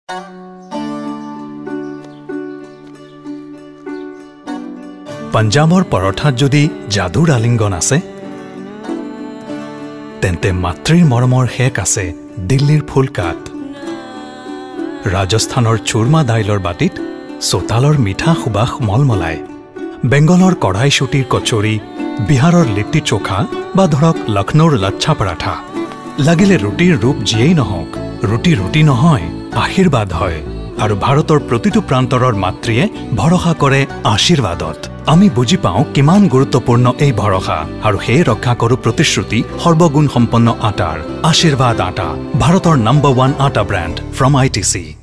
পাঞ্জাবৰ পৰঠাত যদি যাদুৰ আলিংগন আছে তেন্তে মাতৃৰ মৰমৰ শেক আছে দিল্লীৰ ফুলকাত ৰাজস্থানৰ চুৰমা দাইলৰ বাটিত চোতালৰ মিঠা সুবাস মলমলাই বেংগলৰ কঢ়াই চুটিৰ কচৰি বিহাৰৰ লিট্টি চোখা বা ধৰক লক্ষ্ণৌৰ লচ্ছা পৰাঠা লাগিলে ৰুটিৰ ৰূপ যিয়েই নহওক ৰুটি ৰুটি নহয় আশীৰ্বাদ হয় আৰু ভাৰতৰ প্ৰতিটো প্ৰান্তৰৰ মাতৃয়ে ভৰসা কৰে আশীৰ্বাদত আমি বুজি পাওঁ কিমান গুৰুত্বপূৰ্ণ এই ভৰসা আৰু সেই ৰক্ষা কৰো প্ৰতিশ্ৰুতি সৰ্বগুণ সম্পন্ন আটাৰ আশীৰ্বাদ আটা ভাৰতৰ নম্বৰ 1 আটা ব্ৰেণ্ড ফ্ৰম ITC